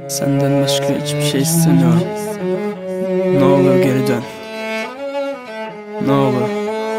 Senden başka hiçbir şey istemiyorum. Ne olur geri dön. Ne olur.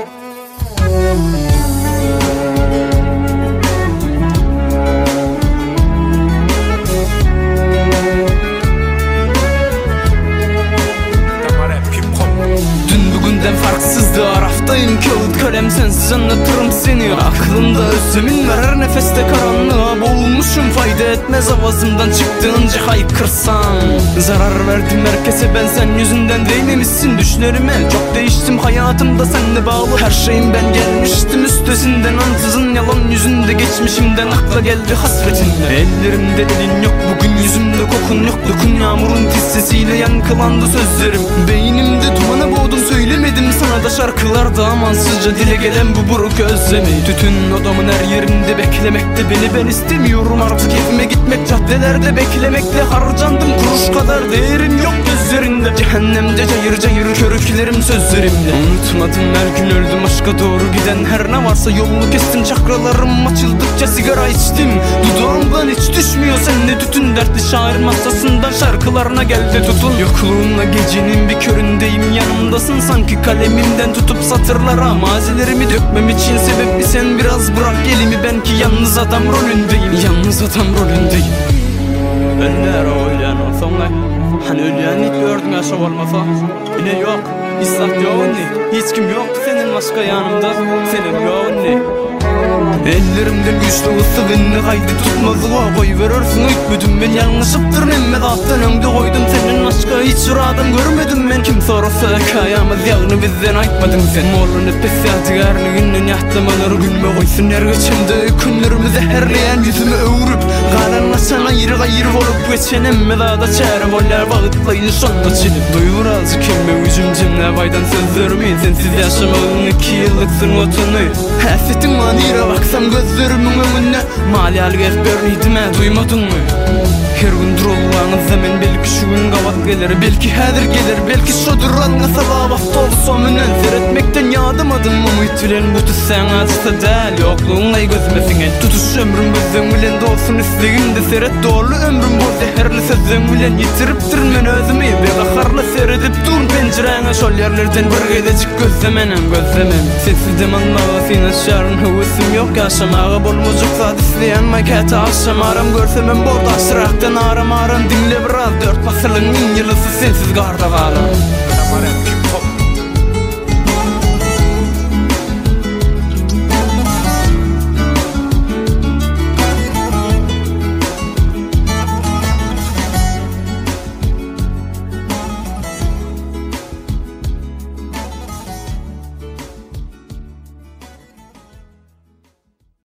Dün bugünden farksızdı, araftayım kağıt kalem, sensiz anlatırım seni. Aklımda özlemin var, her nefeste karanlığa boğulmuşum. Fayda etmez avazımdan çıktığınca haykırsam. Zarar verdim herkese, ben sen yüzünden değmemişsin düşlerime. Çok değiştim hayatımda seninle bağlı her şeyim, ben gelmiştim üstesinden. Ansızın yalan yüzünde geçmişimden akla geldi hasretinle. Ellerimde elin yok bugün, yüzümde kokun yok. Dokun yağmurun tiz sesiyle yankılandı sözlerim. Beynimde dumana boğdum, söylemedim sana da şarkılarda amansızca dile gelen bu buruk özlemi. Tütün odamın her yerinde beklemekte beni, ben istemiyorum artık evime gitmek. Caddelerde beklemekle harcandım, kuruş kadar değerim yok gözlerinde. Cehennemde cayır cayır körüklerim sözlerimle. Unutmadım her gün öldüm aşka doğru giden, her ne varsa yolunu kestim. Çakralarım açıldıkça sigara içtim, dudağımdan hiç düşmüyor seninle tütün. Dertli şair masasından şarkılarına geldi tutun. Yokluğunla gecenin bir köründeyim, yanımdasın sanki kalemimden tutup satırlara. Mazilerimi dökmem için sebep sen, biraz bırak elimi, ben ki yalnız adam rolündeyim. Yalnız adam rolündeyim. Önler oylayan olsana, hani ölüyen hiç gördün aşağı olmasa. Yine yok, İslah yok ne, hiç kim yok senin başka yanımda, senin yok ne. Ellerimden güçlü ısı beni kaydı tutmazlığa koy verirsin. Ütmüdüm ben yanlışıptır nemme dağıttan önde koydum. Senin aşka hiç adam görmedim ben. Kim sorarsa hikayamız yağını bizden aytmadın sen. Morlu nefes yadigarlığının yahtamaları gülme koysun. Her geçende günlerimi zehirleyen yüzümü öğürüp karanlaşan ayrı gayrı olup geçen emme dağda çare boller bağıtlayın sonda çilip. Duyur azı kemme ucum cimle baydan sözlerimi. Sensiz yaşamağın 2 yıllıksın otunu. Hasretin manira baksam gözlerimin önüne. Malyalık ezberliydim duymadın mı? Her gün durulağınız zaman belki şu gün kavat gelir, belki hadir gelir, belki şudur anla sabah vakti olsa münen. Seyretmekten yadamadım umut bilen, bu tüs sen acısa değil yokluğunla gözmesine. Tutuş ömrüm bizden bilen dolsun isteğimde, seyret doğru ömrüm bu zehirli sözden bilen. Yitiriptir men özümü bir kaharla seyredip durun pencerene. Şol yerlerden bir gidecek gözlemenem gözlemem. Sensiz demanlağı senin şarın hıvısım yok, yaşamağa bolmucuk zat isteyen makete akşam aram görsemem borda asıraktan aram dinle biraz. 4 asırlığın yılısı sensiz garda kalır.